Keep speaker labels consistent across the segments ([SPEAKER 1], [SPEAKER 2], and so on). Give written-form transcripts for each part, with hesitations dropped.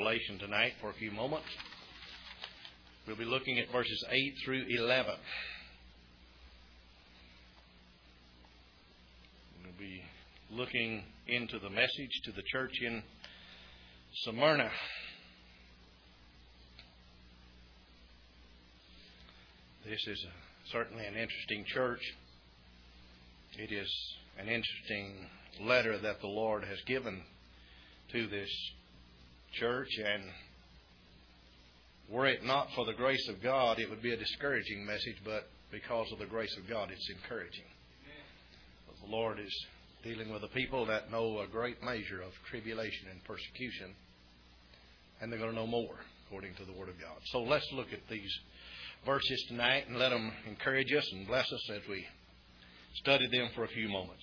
[SPEAKER 1] Revelation tonight for a few moments. We'll be looking at verses 8 through 11. We'll be looking into the message to the church in Smyrna. This is certainly an interesting church. It is an interesting letter that the Lord has given to this church, and were it not for the grace of God, it would be a discouraging message, but because of the grace of God, it's encouraging. The Lord is dealing with a people that know a great measure of tribulation and persecution, and they're going to know more according to the Word of God. So let's look at these verses tonight and let them encourage us and bless us as we study them for a few moments.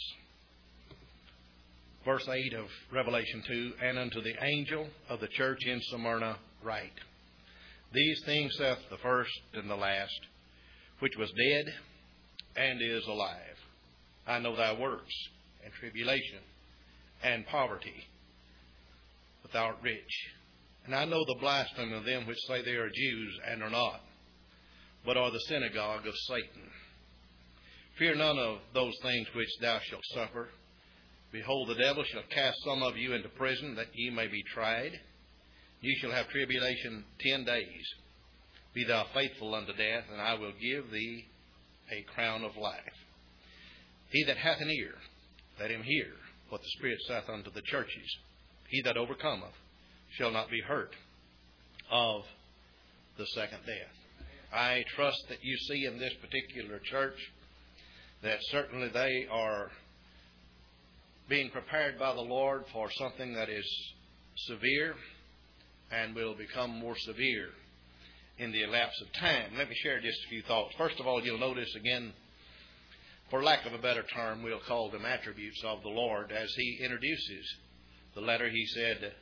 [SPEAKER 1] Verse 8 of Revelation 2, And unto the angel of the church in Smyrna write, These things saith the first and the last, which was dead and is alive. I know thy works, and tribulation, and poverty, but thou art rich. And I know the blasphemy of them which say they are Jews, and are not, but are the synagogue of Satan. Fear none of those things which thou shalt suffer. Behold, the devil shall cast some of you into prison, that ye may be tried. Ye shall have tribulation 10 days. Be thou faithful unto death, and I will give thee a crown of life. He that hath an ear, let him hear what the Spirit saith unto the churches. He that overcometh shall not be hurt of the second death. I trust that you see in this particular church that certainly they are being prepared by the Lord for something that is severe and will become more severe in the elapse of time. Let me share just a few thoughts. First of all, you'll notice again, for lack of a better term, we'll call them attributes of the Lord. As he introduces the letter, he said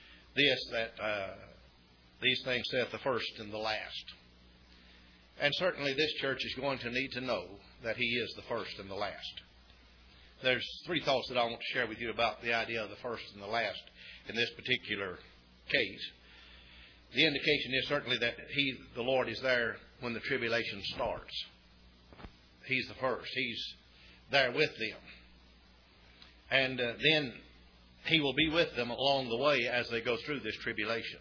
[SPEAKER 1] these things saith the first and the last. And certainly this church is going to need to know that he is the first and the last. There's three thoughts that I want to share with you about the idea of the first and the last in this particular case. The indication is certainly that the Lord is there when the tribulation starts. He's the first. He's there with them. And then he will be with them along the way as they go through this tribulation.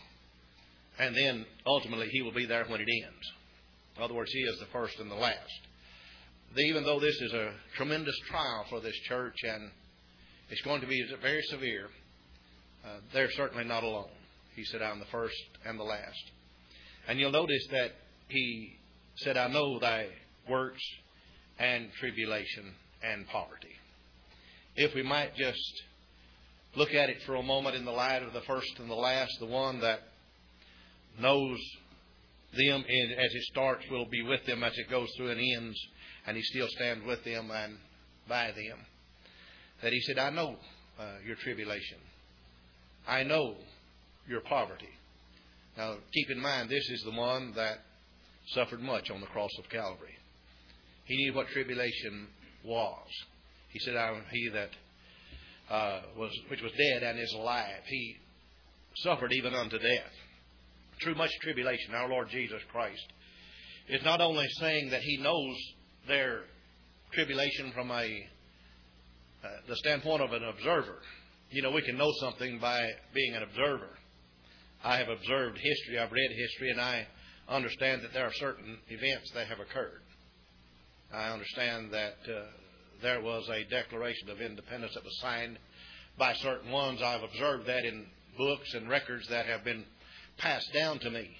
[SPEAKER 1] And then ultimately he will be there when it ends. In other words, he is the first and the last. Even though this is a tremendous trial for this church and it's going to be very severe, they're certainly not alone. He said, I'm the first and the last. And you'll notice that he said, I know thy works and tribulation and poverty. If we might just look at it for a moment in the light of the first and the last, the one that knows them as it starts will be with them as it goes through and ends, and he still stands with them and by them. That he said, I know your tribulation. I know your poverty. Now, keep in mind, this is the one that suffered much on the cross of Calvary. He knew what tribulation was. He said, I am he that which was dead and is alive. He suffered even unto death. Through much tribulation, our Lord Jesus Christ is not only saying that he knows their tribulation from the standpoint of an observer. You know, we can know something by being an observer. I have observed history, I've read history, and I understand that there are certain events that have occurred. I understand that there was a Declaration of Independence that was signed by certain ones. I've observed that in books and records that have been passed down to me.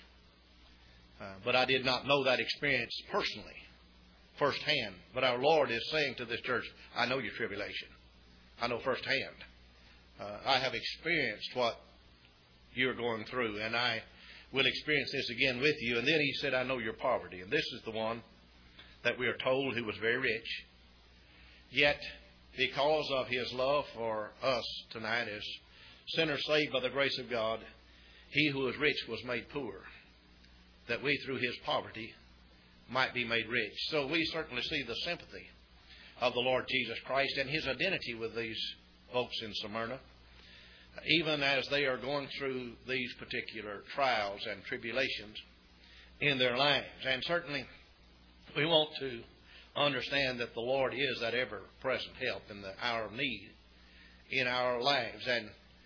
[SPEAKER 1] But I did not know that experience personally, firsthand. But our Lord is saying to this church, I know your tribulation. I know firsthand. I have experienced what you're going through, and I will experience this again with you. And then he said, I know your poverty. And this is the one that we are told who was very rich. Yet, because of his love for us tonight as sinners saved by the grace of God, he who was rich was made poor, that we through his poverty might be made rich. So we certainly see the sympathy of the Lord Jesus Christ and his identity with these folks in Smyrna. even as they are going through these particular trials and tribulations in their lives. And certainly we want to understand that the Lord is that ever-present help in the hour of need in our lives. And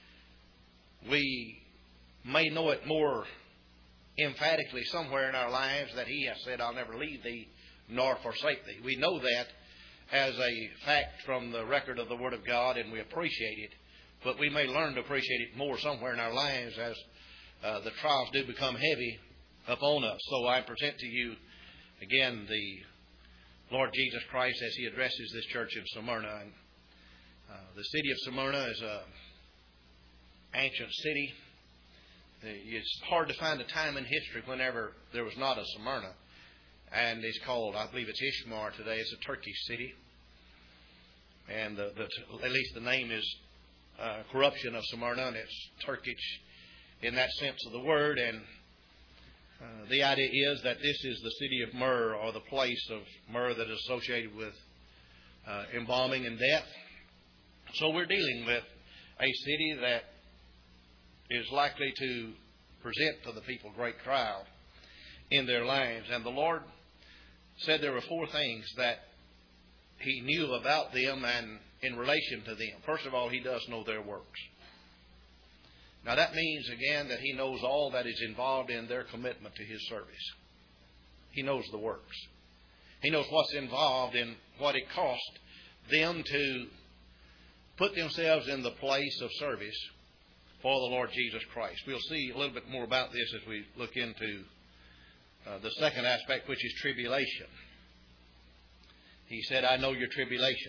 [SPEAKER 1] we may know it more emphatically somewhere in our lives that He has said, "I'll never leave thee nor forsake thee." We know that as a fact from the record of the Word of God, and we appreciate it. But we may learn to appreciate it more somewhere in our lives as the trials do become heavy upon us. So I present to you again the Lord Jesus Christ as He addresses this church in Smyrna. And the city of Smyrna is an ancient city. It's hard to find a time in history whenever there was not a Smyrna. And it's called, I believe it's Ishmar today. It's a Turkish city. And at least the name is corruption of Smyrna, and it's Turkish in that sense of the word. And the idea is that this is the city of myrrh, or the place of myrrh that is associated with embalming and death. So we're dealing with a city that is likely to present to the people great trial in their lives. And the Lord said there were 4 things that He knew about them and in relation to them. First of all, He does know their works. Now that means, again, that He knows all that is involved in their commitment to His service. He knows the works. He knows what's involved in what it cost them to put themselves in the place of service for the Lord Jesus Christ. We'll see a little bit more about this as we look into the second aspect, which is tribulation. He said, "I know your tribulation."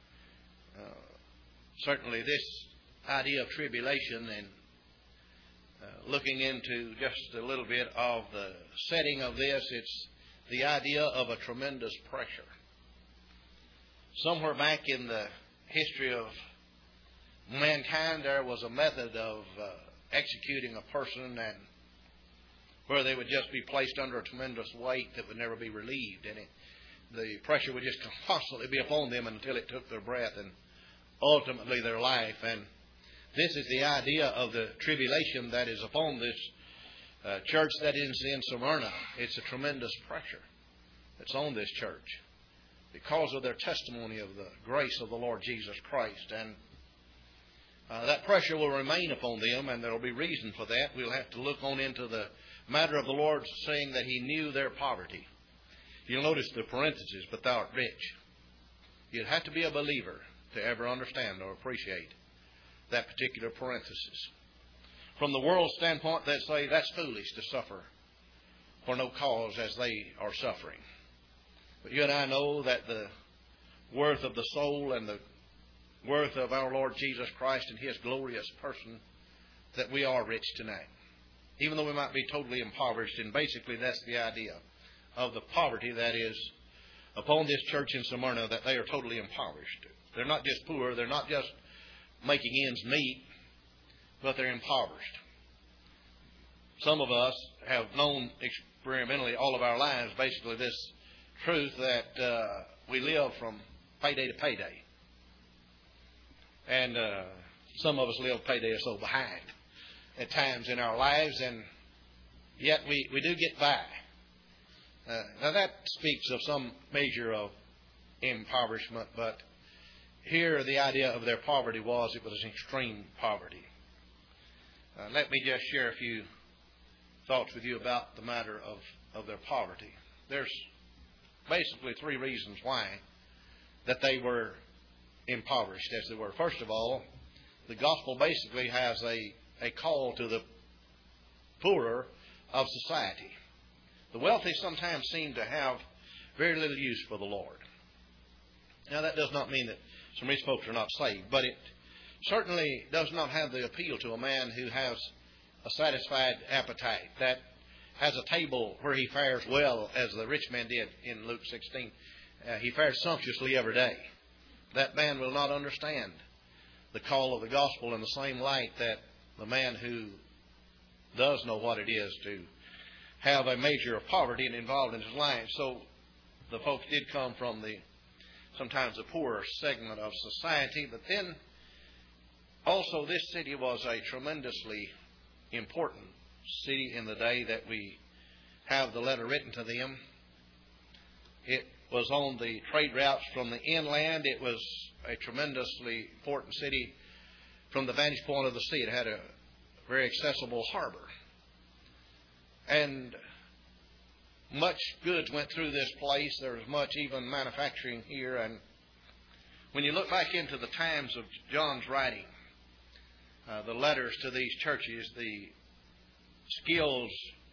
[SPEAKER 1] Certainly this idea of tribulation, and looking into just a little bit of the setting of this, it's the idea of a tremendous pressure. Somewhere back in the history of mankind, there was a method of executing a person, and where they would just be placed under a tremendous weight that would never be relieved. And the pressure would just constantly be upon them until it took their breath and ultimately their life. And this is the idea of the tribulation that is upon this church that is in Smyrna. It's a tremendous pressure that's on this church because of their testimony of the grace of the Lord Jesus Christ. And that pressure will remain upon them, and there will be reason for that. We'll have to look on into the matter of the Lord saying that He knew their poverty. You'll notice the parentheses, "but thou art rich." You'd have to be a believer to ever understand or appreciate that particular parenthesis. From the world's standpoint, they say that's foolish to suffer for no cause as they are suffering. But you and I know that the worth of the soul and the worth of our Lord Jesus Christ and His glorious person, that we are rich tonight. Even though we might be totally impoverished, and basically that's the idea of the poverty that is upon this church in Smyrna, that they are totally impoverished. They're not just poor, they're not just making ends meet, but they're impoverished. Some of us have known experimentally all of our lives basically this truth that we live from payday to payday. And some of us live payday or so behind at times in our lives, and yet we do get by. Now that speaks of some measure of impoverishment, but here the idea of their poverty was it was an extreme poverty. Let me just share a few thoughts with you about the matter of their poverty. There's basically 3 reasons why that they were impoverished as they were. First of all, the gospel basically has a call to the poorer of society. The wealthy sometimes seem to have very little use for the Lord. Now that does not mean that some of these folks are not saved, but it certainly does not have the appeal to a man who has a satisfied appetite, that has a table where he fares well, as the rich man did in Luke 16. He fares sumptuously every day. That man will not understand the call of the gospel in the same light that the man who does know what it is to have a measure of poverty and involved in his life. So the folks did come from sometimes the poorer segment of society, but then Also, this city was a tremendously important city in the day that we have the letter written to them. It was on the trade routes from the inland. It was a tremendously important city from the vantage point of the sea. It had a very accessible harbor. And much goods went through this place. There was much even manufacturing here. And when you look back into the times of John's writing, the letters to these churches, the skills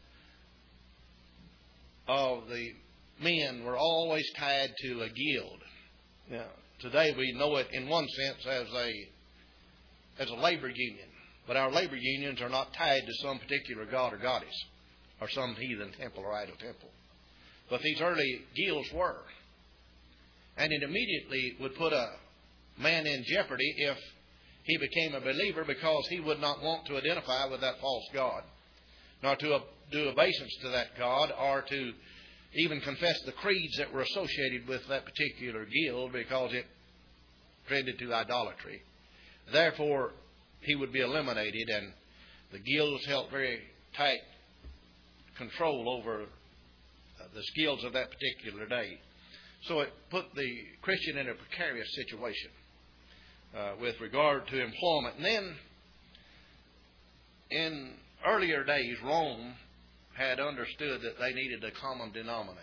[SPEAKER 1] of the men were always tied to a guild. Now, today we know it in one sense as a labor union, but our labor unions are not tied to some particular god or goddess or some heathen temple or idol temple. But these early guilds were. And it immediately would put a man in jeopardy if he became a believer, because he would not want to identify with that false god, nor to do obeisance to that god, or to even confess the creeds that were associated with that particular guild, because it tended to idolatry. Therefore, he would be eliminated, and the guilds held very tight control over the skills of that particular day. So it put the Christian in a precarious situation with regard to employment. And then, in earlier days, Rome had understood that they needed a common denominator.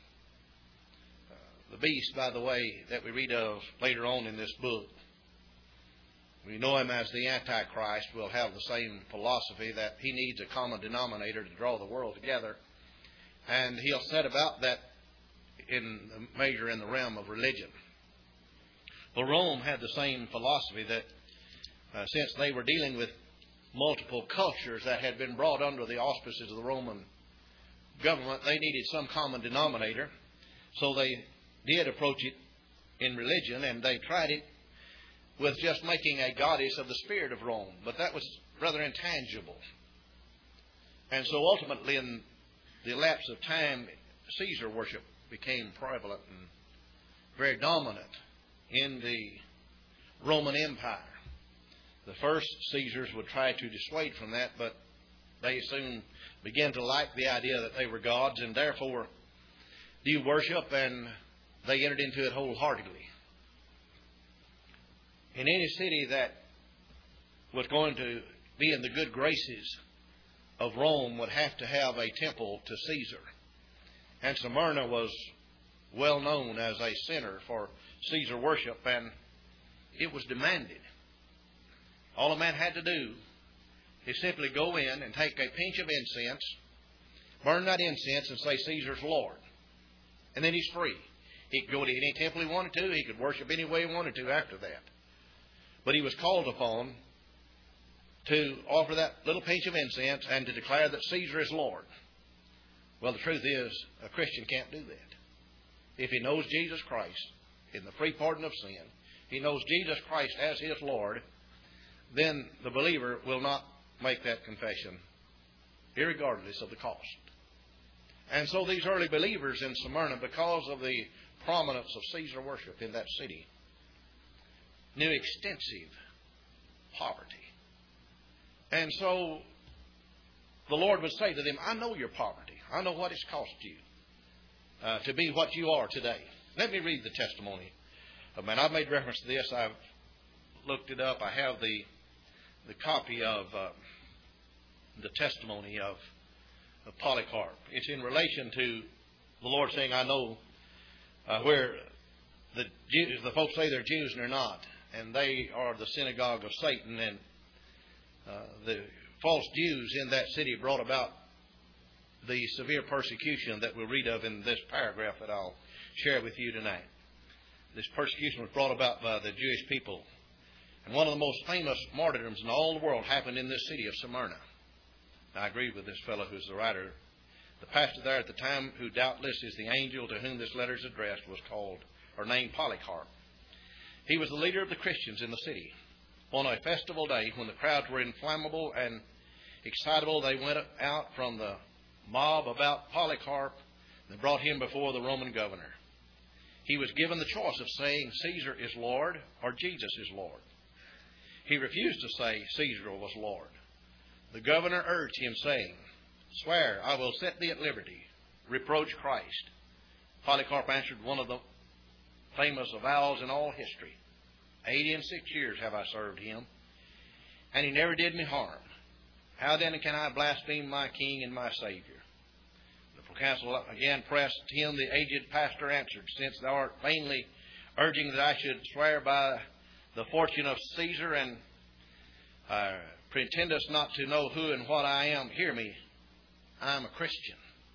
[SPEAKER 1] The beast, by the way, that we read of later on in this book, we know him as the Antichrist, will have the same philosophy that he needs a common denominator to draw the world together. And he'll set about that in the measure in the realm of religion. Well, Rome had the same philosophy that since they were dealing with multiple cultures that had been brought under the auspices of the Roman government, they needed some common denominator. So they did approach it in religion, and they tried it with just making a goddess of the spirit of Rome. But that was rather intangible. And so ultimately, in the lapse of time, Caesar worship became prevalent and very dominant in the Roman Empire. The first Caesars would try to dissuade from that, but they soon began to like the idea that they were gods, and therefore do worship, and they entered into it wholeheartedly. In any city that was going to be in the good graces of Rome would have to have a temple to Caesar. And Smyrna was well known as a center for Caesar worship, and it was demanded. All a man had to do is simply go in and take a pinch of incense, burn that incense, and say, "Caesar's Lord." And then he's free. He could go to any temple he wanted to. He could worship any way he wanted to after that. But he was called upon to offer that little pinch of incense and to declare that Caesar is Lord. Well, the truth is, a Christian can't do that. If he knows Jesus Christ in the free pardon of sin, he knows Jesus Christ as his Lord, then the believer will not make that confession, irregardless of the cost. And so these early believers in Smyrna, because of the prominence of Caesar worship in that city, knew extensive poverty. And so the Lord would say to them, "I know your poverty. I know what it's cost you to be what you are today." Let me read the testimony of man. I've made reference to this. I've looked it up. I have the copy of the testimony of Polycarp. It's in relation to the Lord saying, "I know," where the Jews, the folks say they're Jews and they're not, and they are the synagogue of Satan, and the false Jews in that city brought about the severe persecution that we'll read of in this paragraph that I'll share with you tonight. This persecution was brought about by the Jewish people. And one of the most famous martyrdoms in all the world happened in this city of Smyrna. Now, I agree with this fellow who's the writer. The pastor there at the time, who doubtless is the angel to whom this letter is addressed, was called or named Polycarp. He was the leader of the Christians in the city. On a festival day, when the crowds were inflammable and excitable, they went out from the mob about Polycarp and brought him before the Roman governor. He was given the choice of saying, "Caesar is Lord," or "Jesus is Lord." He refused to say Caesar was Lord. The governor urged him, saying, "Swear, I will set thee at liberty. Reproach Christ." Polycarp answered one of the famous avowals in all history. 86 years have I served him, and he never did me harm. How then can I blaspheme my King and my Savior? The proconsul again pressed him. The aged pastor answered, "Since thou art vainly urging that I should swear by the fortune of Caesar, and pretendest not to know who and what I am, hear me. I am a Christian."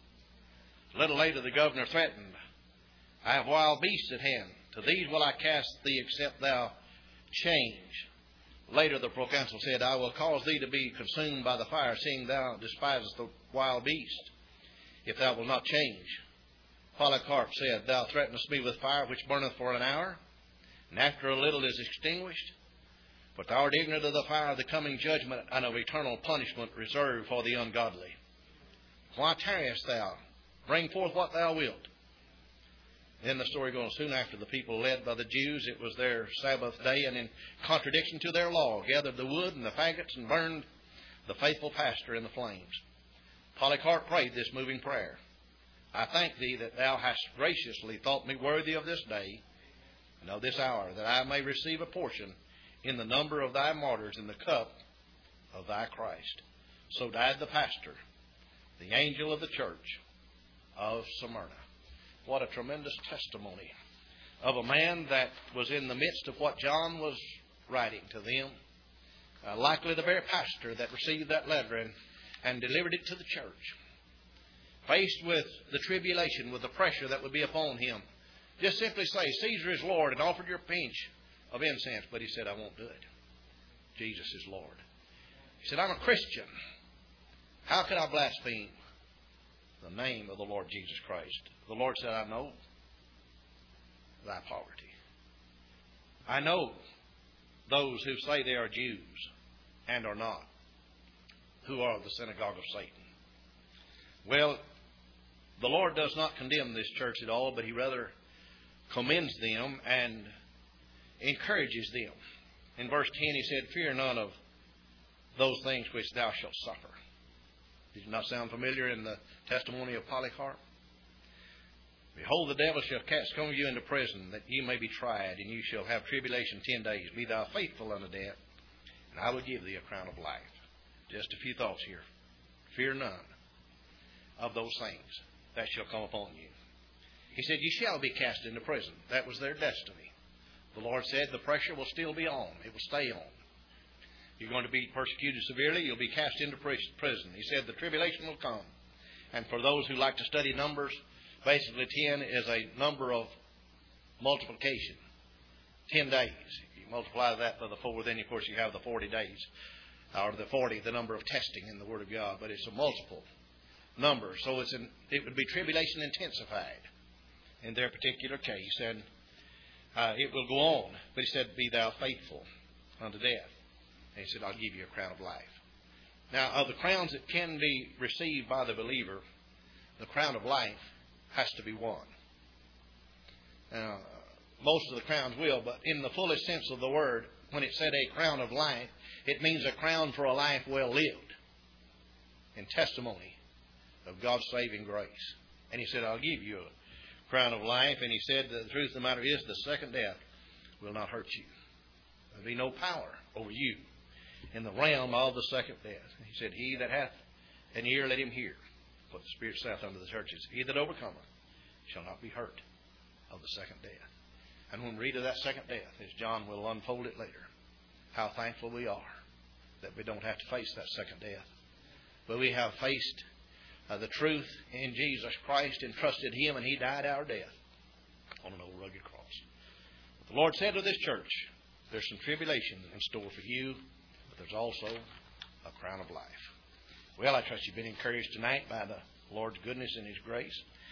[SPEAKER 1] A little later the governor threatened, "I have wild beasts at hand. To these will I cast thee, except thou change." Later the proconsul said, "I will cause thee to be consumed by the fire, seeing thou despisest the wild beast, if thou wilt not change." Polycarp said, "Thou threatenest me with fire which burneth for an hour, and after a little is extinguished. But thou art ignorant of the fire of the coming judgment and of eternal punishment reserved for the ungodly. Why tarriest thou? Bring forth what thou wilt." Then the story goes, soon after the people led by the Jews, it was their Sabbath day, and in contradiction to their law, gathered the wood and the faggots and burned the faithful pastor in the flames. Polycarp prayed this moving prayer: "I thank thee that thou hast graciously thought me worthy of this day and of this hour, that I may receive a portion in the number of thy martyrs in the cup of thy Christ." So died the pastor, the angel of the church of Smyrna. What a tremendous testimony of a man that was in the midst of what John was writing to them. Likely the very pastor that received that letter and delivered it to the church. Faced with the tribulation, with the pressure that would be upon him. Just simply say, "Caesar is Lord," and offered your pinch of incense. But he said, "I won't do it. Jesus is Lord." He said, "I'm a Christian. How can I blaspheme the name of the Lord Jesus Christ?" The Lord said, "I know thy poverty. I know those who say they are Jews and are not, who are of the synagogue of Satan." Well, the Lord does not condemn this church at all, but He rather commends them and encourages them. In verse 10 He said, "Fear none of those things which thou shalt suffer." Did it not sound familiar in the testimony of Polycarp? "Behold, the devil shall cast some of you into prison, that ye may be tried, and you shall have tribulation 10 days. Be thou faithful unto death, and I will give thee a crown of life." Just a few thoughts here. Fear none of those things that shall come upon you. He said, "You shall be cast into prison." That was their destiny. The Lord said the pressure will still be on. It will stay on. You're going to be persecuted severely. You'll be cast into prison. He said the tribulation will come. And for those who like to study numbers, basically 10 is a number of multiplication. 10 days. You multiply that by the 4, then of course you have the 40 days. Or the 40, the number of testing in the Word of God. But it's a multiple number. So it would be tribulation intensified in their particular case. And it will go on. But He said, "Be thou faithful unto death." And He said, "I'll give you a crown of life." Now, of the crowns that can be received by the believer, the crown of life has to be won. Now, most of the crowns will, but in the fullest sense of the word, when it said a crown of life, it means a crown for a life well lived in testimony of God's saving grace. And He said, "I'll give you a crown of life." And He said, "The truth of the matter is, the second death will not hurt you. There'll be no power over you in the realm of the second death." He said, "He that hath an ear, let him hear what the Spirit saith unto the churches. He that overcometh shall not be hurt of the second death." And when we read of that second death, as John will unfold it later, how thankful we are that we don't have to face that second death. But we have faced the truth in Jesus Christ and trusted Him, and He died our death on an old rugged cross. But the Lord said to this church, there's some tribulation in store for you, but there's also a crown of life. Well, I trust you've been encouraged tonight by the Lord's goodness and His grace.